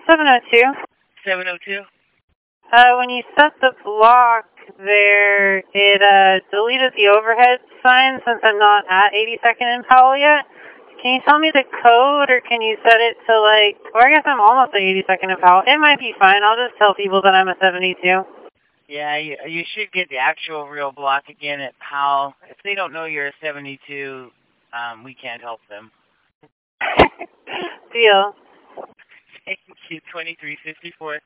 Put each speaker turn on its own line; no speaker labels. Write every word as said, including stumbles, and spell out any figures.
seven oh two.
seven oh two?
Uh, when you set the block there, it uh, deleted the overhead sign since I'm not at eighty-second and Powell yet. Can you tell me the code, or can you set it to like, or I guess I'm almost at eighty-second and Powell. It might be fine. I'll just tell people that I'm a seventy-two.
Yeah, you, you should get the actual real block again at Powell. If they don't know you're a seventy-two, um, we can't help them.
Deal.
Thank you, twenty-three fifty-four.